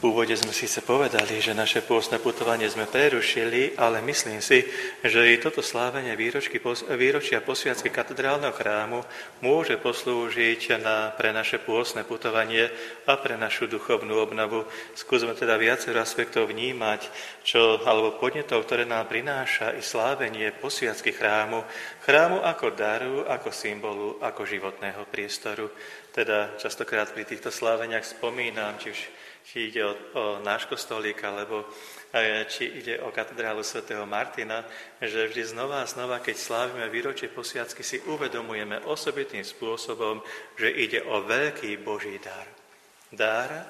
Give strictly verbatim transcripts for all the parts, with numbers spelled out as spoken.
V úvode sme síce povedali, že naše pôstne putovanie sme prerušili, ale myslím si, že i toto slávenie výročky, výročia posviacky katedrálneho chrámu môže poslúžiť na, pre naše pôstne putovanie a pre našu duchovnú obnovu. Skúsme teda viacero aspektov vnímať, čo, alebo podnetov, ktoré nám prináša i slávenie posviacky chrámu, chrámu ako daru, ako symbolu, ako životného priestoru. Teda častokrát pri týchto sláveniach spomínam, či už či ide o, o náš kostolík, alebo e, či ide o katedrálu svätého Martina, že vždy znova a znova, keď slávime výročie posviacky, si uvedomujeme osobitným spôsobom, že ide o veľký Boží dar. Dar e,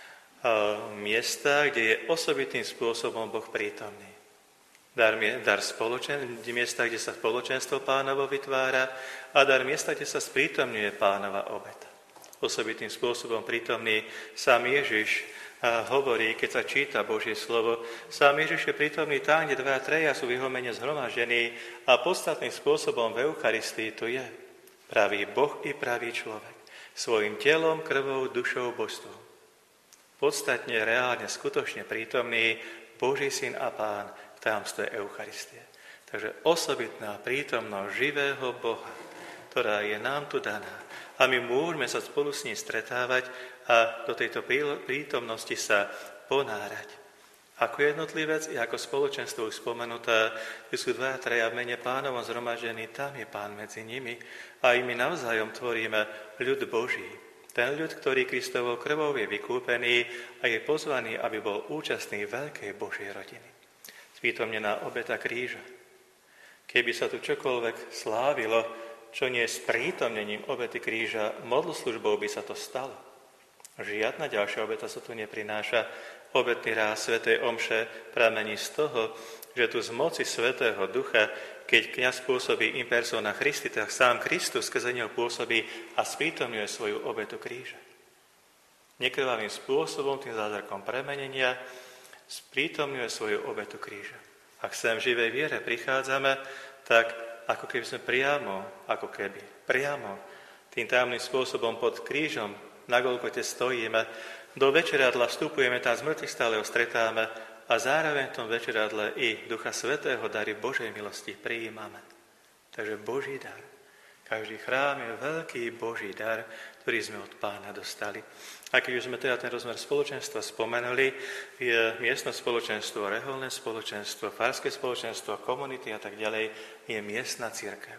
miesta, kde je osobitným spôsobom Boh prítomný. Dar, dar spoločen, miesta, kde sa spoločenstvo Pánovo vytvára a dar miesta, kde sa sprítomňuje Pánova obeta. Osobitým spôsobom prítomný sám Ježiš hovorí, keď sa číta Božie slovo. Sám Ježiš je prítomný tam, kde dva a treja sú v jeho mene zhromaždení a podstatným spôsobom v Eucharistii to je pravý Boh i pravý človek. Svojim telom, krvou, dušou, božstvom. Podstatne, reálne, skutočne prítomný Boží syn a Pán v tajomstve Eucharistie. Takže osobitná prítomnosť živého Boha, ktorá je nám tu daná. A my môžeme sa spolu s ním stretávať a do tejto prítomnosti sa ponárať. Ako jednotlivec i ako spoločenstvo už spomenuté, že sú dva a traja v mene Pánovom zhromaždení, tam je Pán medzi nimi a i my navzájom tvoríme ľud Boží. Ten ľud, ktorý Kristovou krvou je vykúpený a je pozvaný, aby bol účastný veľkej Božej rodiny. Sprítomnená obeta kríža. Keby sa tu čokoľvek slávilo, čo nie je sprítomnením obety kríža, modloslužbou by sa to stalo. Žiadna ďalšia obeta sa tu neprináša. Obetný ráz svätej omše pramení z toho, že tu z moci Svätého Ducha, keď kňaz pôsobí in persona Christi, tak sám Kristus skrze neho pôsobí a sprítomňuje svoju obetu kríža. Nekrvavým spôsobom, tým zázrakom premenenia, sprítomňuje svoju obetu kríža. Ak sem v živej viere prichádzame, tak ako keby sme priamo, ako keby, priamo tým tajomným spôsobom pod krížom na Golgote stojíme, do večeradla vstupujeme, tam z mŕtvych stále ho stretáme a zároveň v tom večeradle i Ducha Svätého dary Božej milosti prijímame. Takže Boží dar. Každý chrám je veľký Boží dar, ktorý sme od Pána dostali. A keď už sme teda ten rozmer spoločenstva spomenuli, je miestne spoločenstvo, reholné spoločenstvo, farské spoločenstvo, komunity a tak ďalej, je miestna cirkev.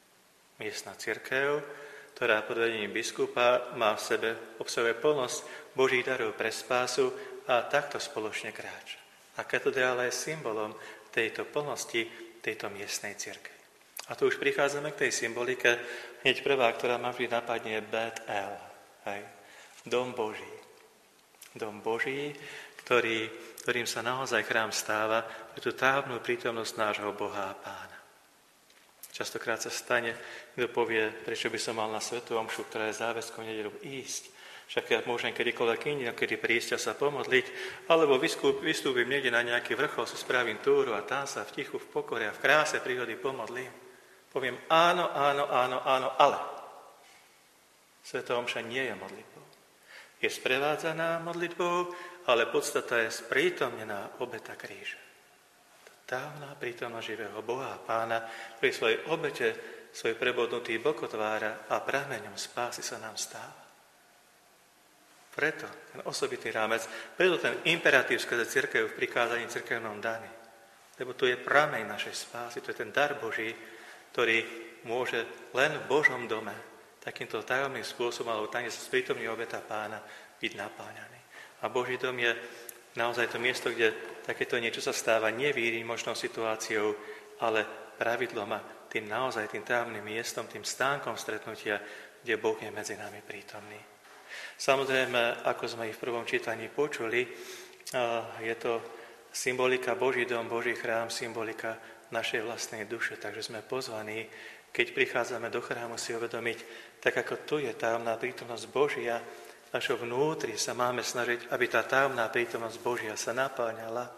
Miestna cirkev, ktorá pod vedením biskupa má v sebe, obsahuje plnosť Božích darov pre spásu a takto spoločne kráča. A katedrála je symbolom tejto plnosti, tejto miestnej cirkvi. A tu už prichádzame k tej symbolike, hneď prvá, ktorá ma vždy napadne, Bet-El, hej? Dom Boží. Dom Boží, ktorý, ktorým sa naozaj chrám stáva pre tú távnu prítomnosť nášho Boha a Pána. Častokrát sa stane, kto povie, prečo by som mal na svätú omšu, ktorá je záväzkom nedeľu, ísť. Však ja môžem kedykoľvek inokedy prísť a sa pomodliť, alebo vystúpim niekde na nejaký vrchol, si spravím túru a tam sa v tichu, v pokore a v kráse prírody pomodlím. Poviem áno, áno, áno, áno, ale svätá omša nie je modlitbou. Je sprevádzaná modlitbou, ale podstata je sprítomnená obeta kríža. Dávna prítomnosť živého Boha a Pána, ktorý svojej obete, svoj prebodnutý bok otvára a prameňom spásy sa nám stáva. Preto ten osobitný rámec, preto ten imperatív skrze cirkev v prikázaní cirkevnom daní. Lebo to je prameň našej spásy, to je ten dar Boží, ktorý môže len v Božom dome takýmto tajomným spôsobom, alebo tam, kde sa sprítomní obeta Pána, byť napáňaný. A Boží dom je naozaj to miesto, kde takéto niečo sa stáva nie výnimočnou situáciou, ale pravidlom a tým naozaj tým tajomným miestom, tým stánkom stretnutia, kde Boh je medzi nami prítomný. Samozrejme, ako sme ich v prvom čítaní počuli, je to symbolika Boží dom, Boží chrám, symbolika našej vlastnej duše. Takže sme pozvaní, keď prichádzame do chrámu, si uvedomiť, tak ako tu je tajomná prítomnosť Božia, v našom vnútri sa máme snažiť, aby tá tajomná prítomnosť Božia sa napáňala,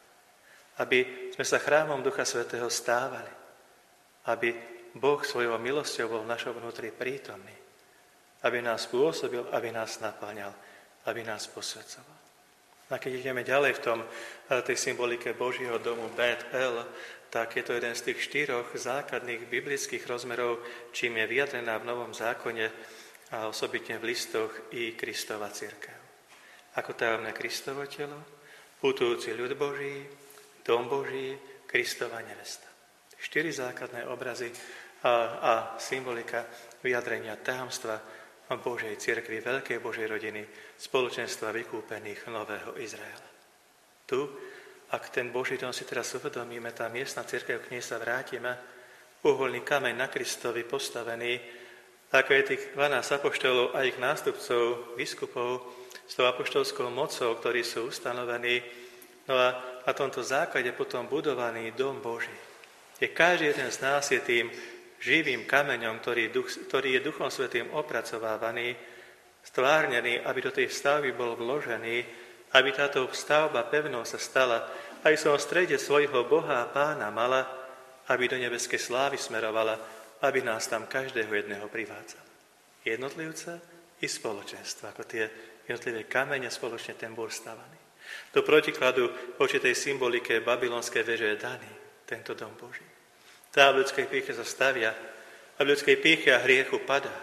aby sme sa chrámom Ducha Svätého stávali, aby Boh svojou milosťou bol v našom vnútri prítomný, aby nás pôsobil, aby nás napáňal, aby nás posvedcoval. A keď ideme ďalej v tom, tej symbolike Božieho domu Bet-El, tak je to jeden z tých štyroch základných biblických rozmerov, čím je vyjadrená v Novom zákone a osobitne v listoch i Kristova cirkev. Ako tajomné Kristovo telo, putujúci ľud Boží, dom Boží, Kristova nevesta. Štyri základné obrazy a, a symbolika vyjadrenia tajomstva Božej cirkvi, veľkej Božej rodiny, spoločenstva vykúpených nového Izraela. Tu, ak ten Boží dom si teraz uvedomíme, tá miestna cirkev, k nej sa vrátime, uholný kameň na Kristovi postavený, ako je tých dvanásť apoštolov a ich nástupcov, biskupov, s tou apoštolskou mocou, ktorí sú ustanovení, no a na tomto základe potom budovaný dom Boží. Je každý jeden z nás je tým živým kameňom, ktorý, duch, ktorý je Duchom Svätým opracovávaný, stvárnený, aby do tej stavby bol vložený, aby táto stavba pevnou sa stala, aj som v strede svojho Boha a Pána mala, aby do nebeskej slávy smerovala, aby nás tam každého jedného privádzal. Jednotlivca i spoločenstva, ako tie jednotlivé kamene spoločne ten bol stavaný. Do protikladu voči tej symbolike babylonskej veže je daný tento dom Boží. Tá v ľudskej pýche sa stavia a v ľudskej pýche a hriechu padá.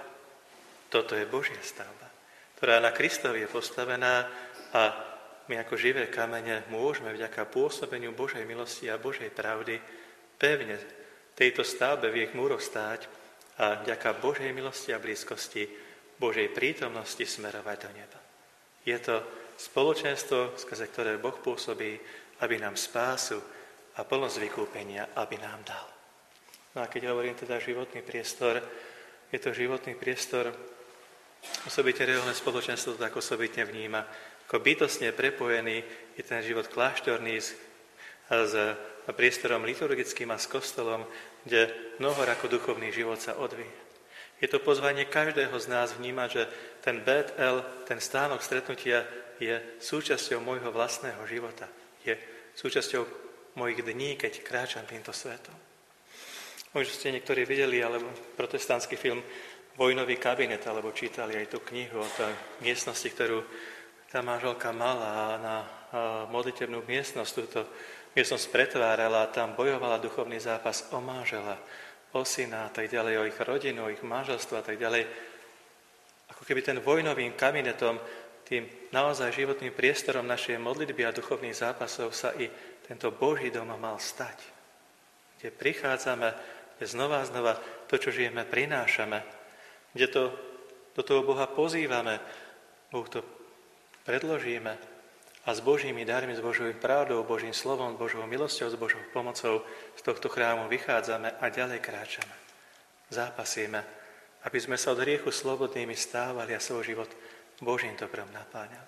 Toto je Božia stavba, ktorá na Kristovi je postavená a my ako živé kamene môžeme vďaka pôsobeniu Božej milosti a Božej pravdy pevne tejto stavbe v ich múroch stáť a vďaka Božej milosti a blízkosti Božej prítomnosti smerovať do neba. Je to spoločenstvo, skrze ktoré Boh pôsobí, aby nám spásu a plnosť vykúpenia, aby nám dal. No a keď hovorím teda životný priestor, je to životný priestor, osobitne reálne spoločenstvo to tak osobitne vníma, ako bytostne prepojený je ten život kláštorný s, s priestorom liturgickým a s kostolom, kde mnohorako duchovný život sa odvíja. Je to pozvanie každého z nás vnímať, že ten Bet-El, ten stánok stretnutia je súčasťou môjho vlastného života. Je súčasťou mojich dní, keď kráčam týmto svetom. Možno ste niektorí videli, alebo protestantský film Vojnový kabinet, alebo čítali aj tú knihu o tej miestnosti, ktorú tá manželka mala na modlitebnú miestnosť, túto miestnosť pretvárala a tam bojovala duchovný zápas o manžela, o syna a tak ďalej, o ich rodinu, o ich manželstvo a tak ďalej. Ako keby ten vojnovým kabinetom, tým naozaj životným priestorom našej modlitby a duchovných zápasov sa i tento Boží dom mal stať. Kde prichádzame, kde znova a znova to, čo žijeme, prinášame, kde to, do toho Boha pozývame, Bohu to predložíme a s Božími darmi, s Božou pravdou, Božím slovom, Božou milosťou, s Božou pomocou z tohto chrámu vychádzame a ďalej kráčame. Zápasíme, aby sme sa od hriechu slobodnými stávali a svoj život Božím dobrom napáňali.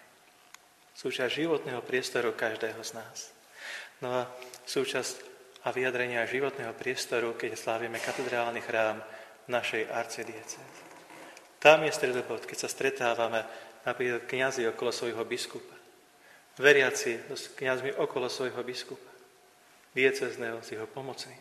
Súčasť životného priestoru každého z nás. No a súčasť a vyjadrenia životného priestoru, keď slávime katedrálny chrám našej arcidiecézy. Tam je stredobod, keď sa stretávame napríklad kňazi okolo svojho biskupa, veriaci s kňazmi okolo svojho biskupa, diecézneho s jeho pomocným.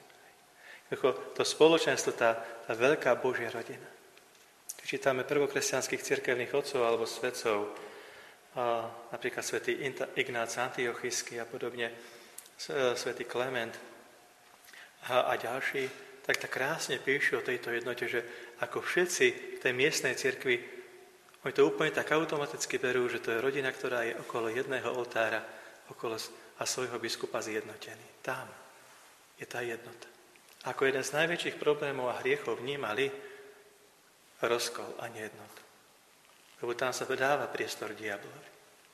To spoločenstvo, tá, tá veľká Božia rodina. Keď čítame prvokresťanských cirkevných otcov alebo svetcov, a napríklad svätý Ignác Antiochísky a podobne, svätý Klement a, a ďalší, tak tak krásne píšu o tejto jednote, že ako všetci v tej miestnej cirkvi, oni to úplne tak automaticky berú, že to je rodina, ktorá je okolo jedného oltára okolo a svojho biskupa zjednotený. Tam je tá jednota. Ako jeden z najväčších problémov a hriechov vnímali rozkol a nejednotu. Lebo tam sa dáva priestor diablovi.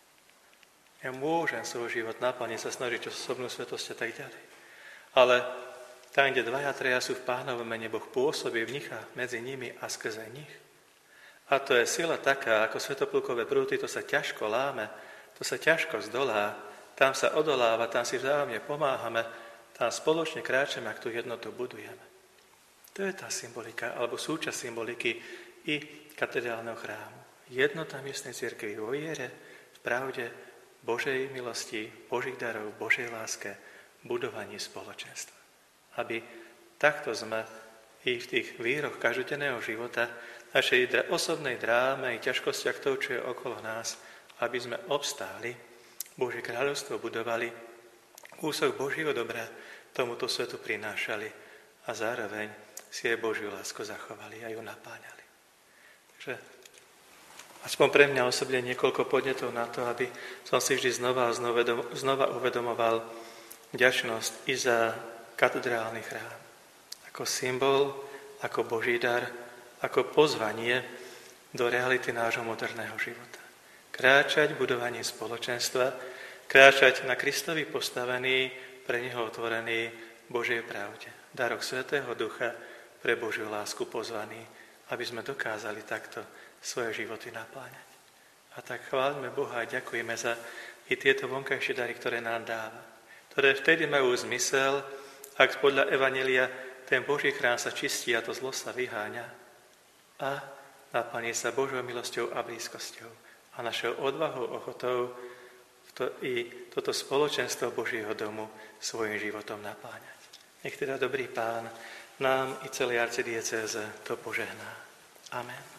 Ja môžem svoj život naplniť, sa snažiť o osobnú svetosť a tak ďalej. Ale tam, kde dvaja, treja sú v Pánovom mene, Boh pôsobí v nich a medzi nimi a skrze nich. A to je sila taká, ako svätoplukové prúty, to sa ťažko láme, to sa ťažko zdolá, tam sa odoláva, tam si vzájomne pomáhame, tam spoločne kráčame, ak tú jednotu budujeme. To je tá symbolika, alebo súčasť symboliky i katedrálneho chrámu. Jednota miestnej cirkvi vo viere, v pravde, Božej milosti, Božích darov, Božej láske, budovaní spoločenstva. Aby takto sme i v tých víroch každodenného života, našej osobnej dráme i ťažkostiach toho, čo je okolo nás, aby sme obstáli Božie kráľovstvo budovali, kúsok Božieho dobra tomuto svetu prinášali a zároveň si aj Božiu lásku zachovali a ju napáňali. Takže aspoň pre mňa osobne niekoľko podnetov na to, aby som si vždy znova a znova, znova uvedomoval vďačnosť i za katedrálny chrám. Ako symbol, ako Boží dar, ako pozvanie do reality nášho moderného života. Kráčať v budovaní spoločenstva, kráčať na Kristovi postavený, pre neho otvorený Božej pravde. Darok Svätého Ducha pre Božiu lásku pozvaný, aby sme dokázali takto svoje životy napláňať. A tak chválme Boha a ďakujeme za i tieto vonkajšie dary, ktoré nám dáva. Ktoré vtedy majú zmysel, ak podľa Evanjelia ten Boží chrám sa čistí a to zlo sa vyháňa a naplní sa Božou milosťou a blízkosťou a našou odvahou, ochotou to, i toto spoločenstvo Božieho domu svojim životom napláňať. Nech teda dobrý Pán nám i celej arcidiecéze to požehná. Amen.